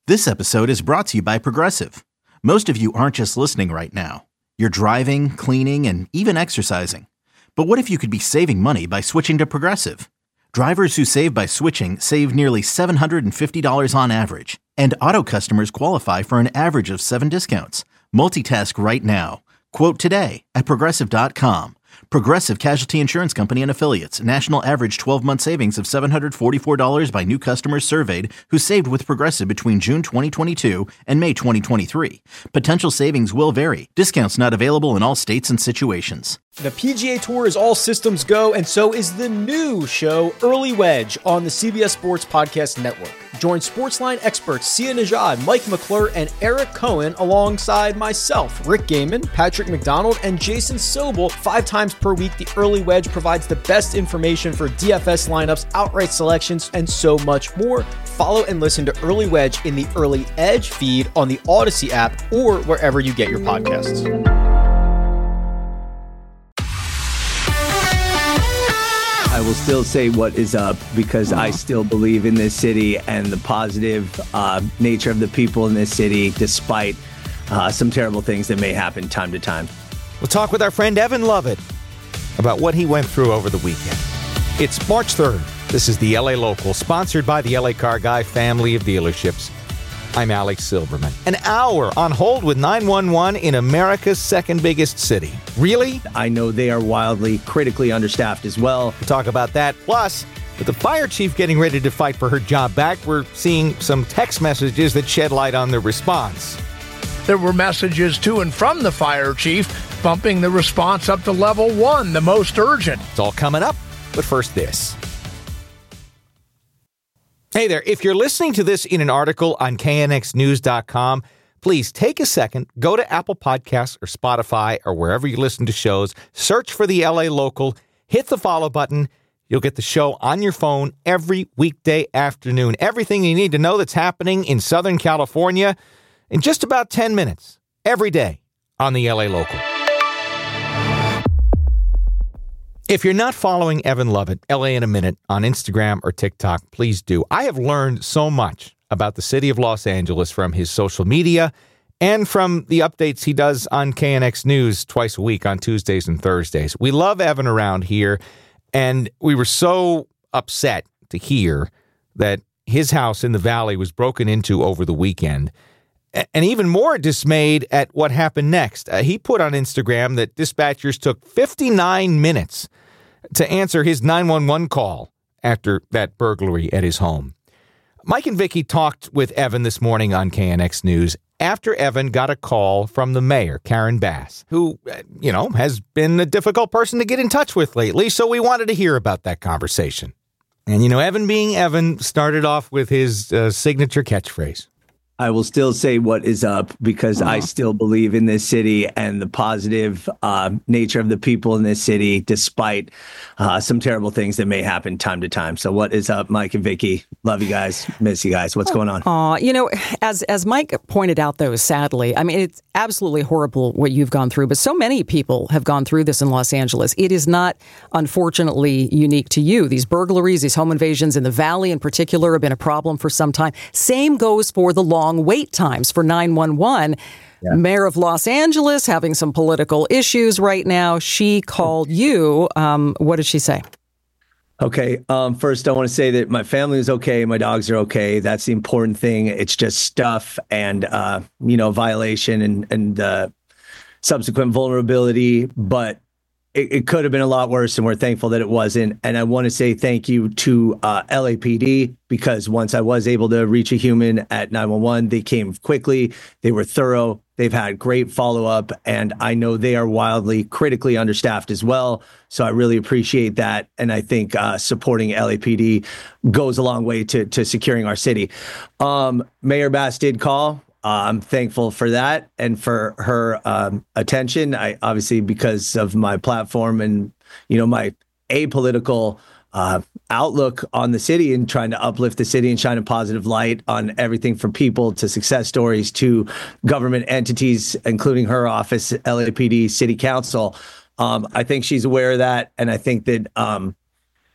This episode is brought to you by Progressive. Most of you aren't just listening right now. You're driving, cleaning, and even exercising. But what if you could be saving money by switching to Progressive? Drivers who save by switching save nearly $750 on average. And auto customers qualify for an average of 7 discounts. Multitask right now. Quote today at Progressive.com. Progressive Casualty Insurance Company and Affiliates. National average 12-month savings of $744 by new customers surveyed who saved with Progressive between June 2022 and May 2023. Potential savings will vary. Discounts not available in all states and situations. The PGA Tour is all systems go, and so is the new show, Early Wedge, on the CBS Sports Podcast Network. Join Sportsline experts Sia Nejad, Mike McClure, and Eric Cohen alongside myself, Rick Gaiman, Patrick McDonald, and Jason Sobel 5 times per week. The Early Wedge provides the best information for DFS lineups, outright selections, and so much more. Follow and listen to Early Wedge in the Early Edge feed on the Odyssey app or wherever you get your podcasts. I will still say what is up because I still believe in this city and the positive nature of the people in this city, despite some terrible things that may happen time to time. We'll talk with our friend Evan Lovett about what he went through over the weekend. It's March 3rd. This is the LA Local, sponsored by the LA Car Guy family of dealerships. I'm Alex Silverman. An hour on hold with 911 in America's second biggest city. Really? I know they are wildly, critically understaffed as well. We'll talk about that. Plus, with the fire chief getting ready to fight for her job back, we're seeing some text messages that shed light on the response. There were messages to and from the fire chief bumping the response up to level 1, the most urgent. It's all coming up, but first this. Hey there, if you're listening to this in an article on knxnews.com, please take a second, go to Apple Podcasts or Spotify or wherever you listen to shows, search for the LA Local, hit the follow button. You'll get the show on your phone every weekday afternoon. Everything you need to know that's happening in Southern California in just about 10 minutes every day on the LA Local. If you're not following Evan Lovett, LA in a Minute, on Instagram or TikTok, please do. I have learned so much about the city of Los Angeles from his social media and from the updates he does on KNX News twice a week on Tuesdays and Thursdays. We love Evan around here, and we were so upset to hear that his house in the Valley was broken into over the weekend. And even more dismayed at what happened next. He put on Instagram that dispatchers took 59 minutes to answer his 911 call after that burglary at his home. Mike and Vicky talked with Evan this morning on KNX News after Evan got a call from the mayor, Karen Bass, who, has been a difficult person to get in touch with lately, so we wanted to hear about that conversation. And, Evan being Evan started off with his signature catchphrase. I will still say what is up because I still believe in this city and the positive nature of the people in this city, despite some terrible things that may happen time to time. So what is up, Mike and Vicky? Love you guys. Miss you guys. What's going on? As Mike pointed out, though, sadly, I mean, it's absolutely horrible what you've gone through, but so many people have gone through this in Los Angeles. It is not, unfortunately, unique to you. These burglaries, these home invasions in the Valley in particular have been a problem for some time. Same goes for the long wait times for 911. Yeah. Mayor of Los Angeles having some political issues right now. She called you. What did she say? Okay. First, I want to say that my family is okay. My dogs are okay. That's the important thing. It's just stuff and, violation and subsequent vulnerability. But it could have been a lot worse, and we're thankful that it wasn't. And I want to say thank you to LAPD, because once I was able to reach a human at 911, they came quickly. They were thorough. They've had great follow-up, and I know they are wildly, critically understaffed as well. So I really appreciate that. And I think supporting LAPD goes a long way to securing our city. Mayor Bass did call. I'm thankful for that and for her attention. I obviously, because of my platform and, my apolitical outlook on the city and trying to uplift the city and shine a positive light on everything from people to success stories to government entities, including her office, LAPD, City Council. I think she's aware of that. And I think that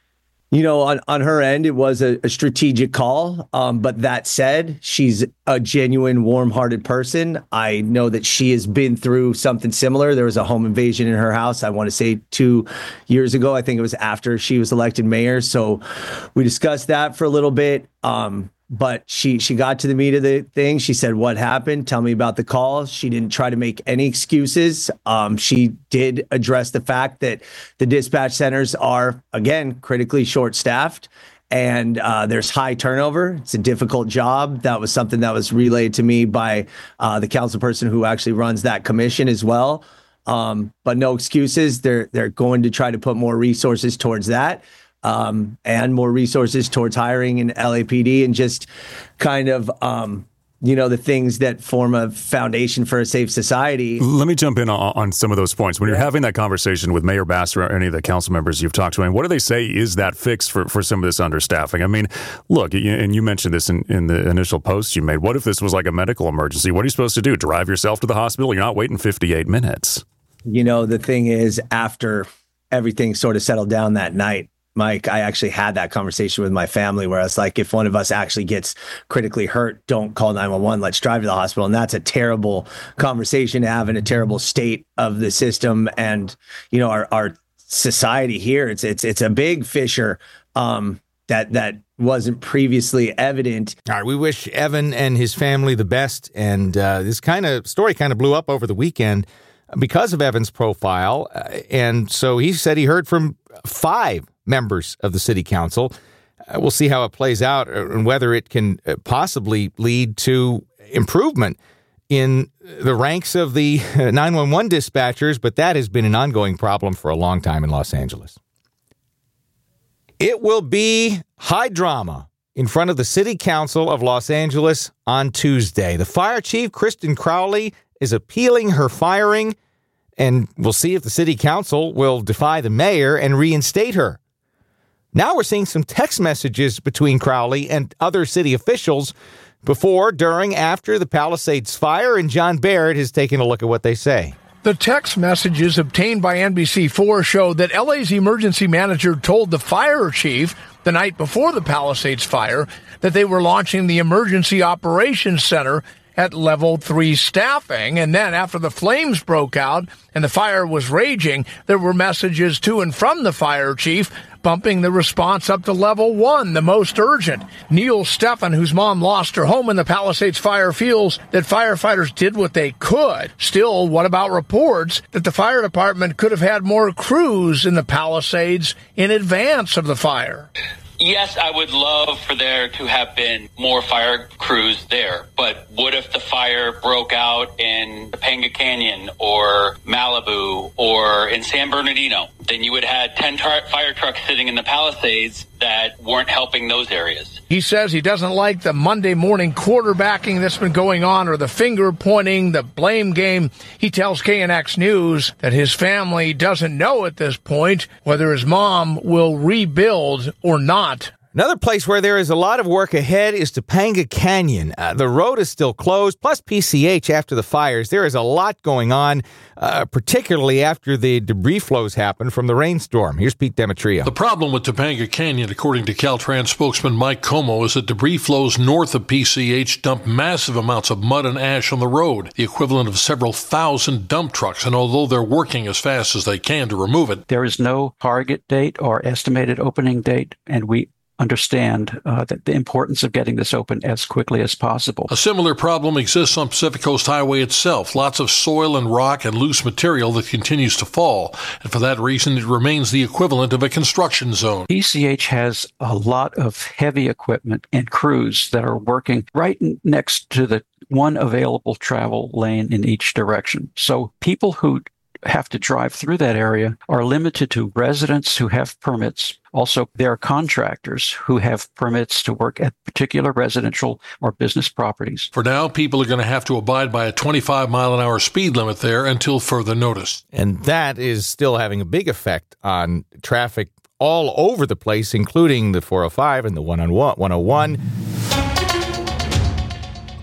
On her end, it was a strategic call. But that said, she's a genuine, warm-hearted person. I know that she has been through something similar. There was a home invasion in her house, I want to say 2 years ago. I think it was after she was elected mayor. So we discussed that for a little bit. But she got to the meat of the thing. She said, "What happened? Tell me about the call." She didn't try to make any excuses. She did address the fact that the dispatch centers are, again, critically short-staffed, and there's high turnover. It's a difficult job. That was something that was relayed to me by the council person who actually runs that commission as well. But no excuses. They're going to try to put more resources towards that. And more resources towards hiring in LAPD and just kind of, the things that form a foundation for a safe society. Let me jump in on some of those points. When you're having that conversation with Mayor Basser or any of the council members you've talked to, and what do they say is that fix for some of this understaffing? I mean, look, and you mentioned this in the initial post you made. What if this was like a medical emergency? What are you supposed to do? Drive yourself to the hospital? You're not waiting 58 minutes. The thing is, after everything sort of settled down that night, Mike, I actually had that conversation with my family where I was like, if one of us actually gets critically hurt, don't call 911. Let's drive to the hospital. And that's a terrible conversation to have in a terrible state of the system. And, our society here, it's a big fissure that wasn't previously evident. All right. We wish Evan and his family the best. And this story blew up over the weekend because of Evan's profile. And so he said he heard from 5 members of the city council. We'll see how it plays out and whether it can possibly lead to improvement in the ranks of the 911 dispatchers, but that has been an ongoing problem for a long time in Los Angeles. It will be high drama in front of the City Council of Los Angeles on Tuesday. The fire chief, Kristen Crowley, is appealing her firing, and we'll see if the City Council will defy the mayor and reinstate her. Now we're seeing some text messages between Crowley and other city officials before, during, after the Palisades fire, and John Barrett has taken a look at what they say. The text messages obtained by NBC4 show that LA's emergency manager told the fire chief the night before the Palisades fire that they were launching the Emergency Operations Center at level 3 staffing. And then after the flames broke out and the fire was raging, there were messages to and from the fire chief bumping the response up to level 1, the most urgent. Neil Stephan, whose mom lost her home in the Palisades fire, feels that firefighters did what they could. Still, what about reports that the fire department could have had more crews in the Palisades in advance of the fire? Yes, I would love for there to have been more fire crews there, but what if the fire broke out in Topanga Canyon or Malibu or in San Bernardino? Then you would have had 10 fire trucks sitting in the Palisades that weren't helping those areas. He says he doesn't like the Monday morning quarterbacking that's been going on, or the finger pointing, the blame game. He tells KNX News that his family doesn't know at this point whether his mom will rebuild or not. Another place where there is a lot of work ahead is Topanga Canyon. The road is still closed, plus PCH after the fires. There is a lot going on, particularly after the debris flows happened from the rainstorm. Here's Pete Demetrio. The problem with Topanga Canyon, according to Caltrans spokesman Mike Como, is that debris flows north of PCH dump massive amounts of mud and ash on the road, the equivalent of several thousand dump trucks. And although they're working as fast as they can to remove it, there is no target date or estimated opening date, and we understand that the importance of getting this open as quickly as possible. A similar problem exists on Pacific Coast Highway itself. Lots of soil and rock and loose material that continues to fall. And for that reason, it remains the equivalent of a construction zone. PCH has a lot of heavy equipment and crews that are working right next to the one available travel lane in each direction. So people who have to drive through that area are limited to residents who have permits. Also, there are contractors who have permits to work at particular residential or business properties. For now, people are going to have to abide by a 25-mile-an-hour speed limit there until further notice. And that is still having a big effect on traffic all over the place, including the 405 and the 101.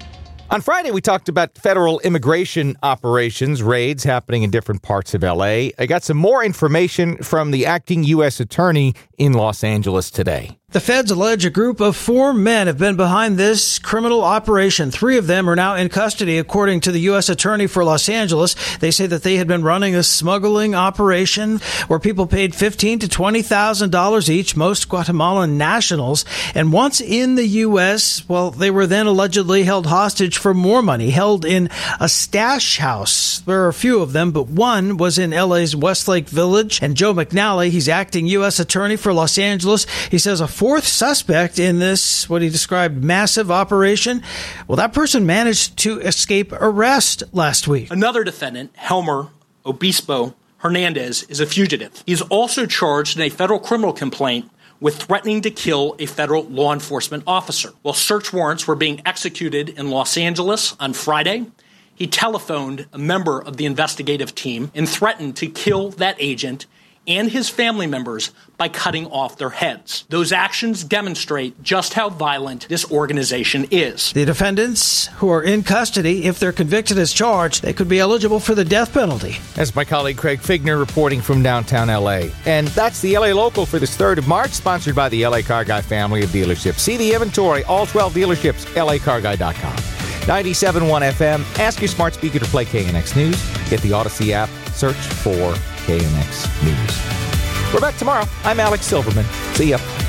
On Friday, we talked about federal immigration operations, raids happening in different parts of L.A. I got some more information from the acting U.S. attorney in Los Angeles today. The feds allege a group of 4 men have been behind this criminal operation. 3 of them are now in custody, according to the U.S. Attorney for Los Angeles. They say that they had been running a smuggling operation where people paid $15,000 to $20,000 each, most Guatemalan nationals. And once in the U.S., well, they were then allegedly held hostage for more money, held in a stash house. There are a few of them, but one was in L.A.'s Westlake Village. And Joe McNally, he's acting U.S. Attorney for Los Angeles, he says a 4th suspect in this, what he described, massive operation, well, that person managed to escape arrest last week. Another defendant, Helmer Obispo Hernandez, is a fugitive. He's also charged in a federal criminal complaint with threatening to kill a federal law enforcement officer. While search warrants were being executed in Los Angeles on Friday, he telephoned a member of the investigative team and threatened to kill that agent and his family members by cutting off their heads. Those actions demonstrate just how violent this organization is. The defendants who are in custody, if they're convicted as charged, they could be eligible for the death penalty. That's my colleague Craig Figner reporting from downtown L.A. And that's the L.A. Local for this 3rd of March, sponsored by the L.A. Car Guy family of dealerships. See the inventory, all 12 dealerships, lacarguy.com. 97.1 FM. Ask your smart speaker to play KNX News. Get the Odyssey app. Search for KNX News. We're back tomorrow. I'm Alex Silverman. See ya.